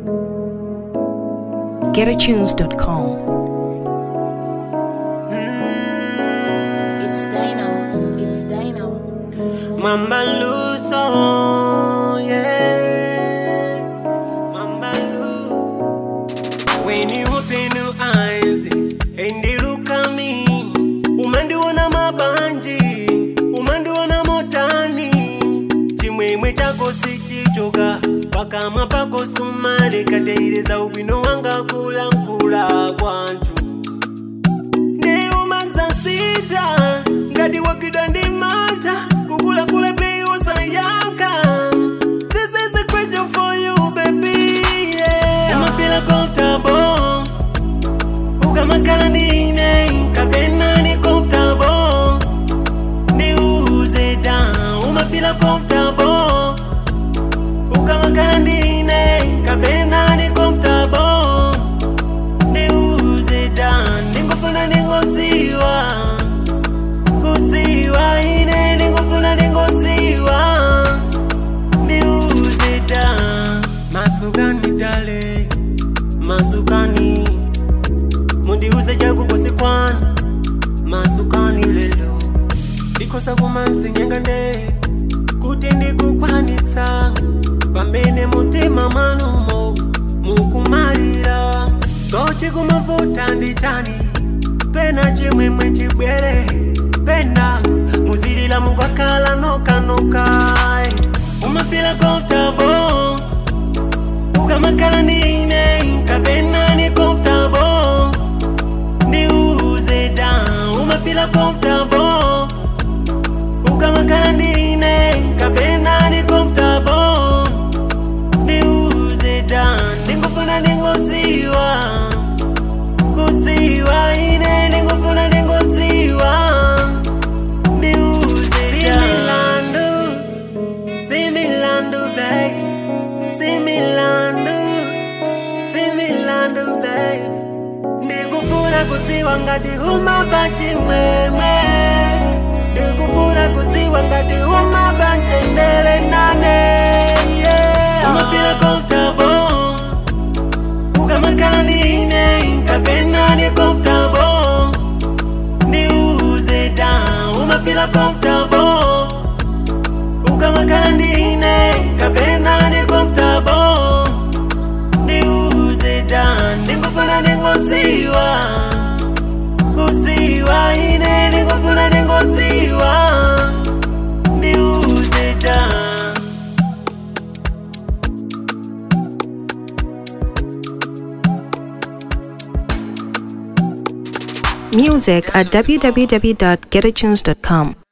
GetAtunes.com. It's Dino. Mamba Luso, yeah. Mamba Lu. When you open your eyes and they look at me, umanduona mabanji, umanduona motani. Chimwemwe chako sichichoka, paka mapako sumale kateireza ubino wanga kula kwantu. Ne umazasita, ngadi wakida ndi mata. Kula baby was a yanka. This is a question for you, baby. Yeah. I'ma feel comfortable. Uga makalanine, kabena ni comfortable. Ni uze down. I'ma feel comfortable. Uga makalanine, kabena ni comfortable. Ni uze down. Ningofuna ningoziwa. Kuziwa ine ningofuna ningoziwa. Niuzeda masukani dale masukani mundiuze jagu kosikwana masukani lelo dikosa kumansi nyengande kuti ndikukwanitsa pamene mutima manumo mukumalira sochi kumavuta ndichani pena chimwemwe chibwere pena muzilila mugwakala noka Uma feel comfortable Uga makala nine kabena ni comfortable Ni uze down Uma feel comfortable Uga makala nine kabena ni comfortable Ni uze down Ningofuna ningoziwa Kuziwa ine ningofuna ningoziwa Kuziwa ngati umabanji mwemwe Ndikufuna kuziwa ngati umabanji ndele nane Yeah I'ma feel comfortable Uga makala nine Kabena ni comfortable Ni uze down I'ma feel comfortable Uga makala nine Kabena ni comfortable Ni uze down Ndikufuna ningoziwa Kuziwa ine ningofuna ningoziwa Niuzeda Music at www.getatunes.com.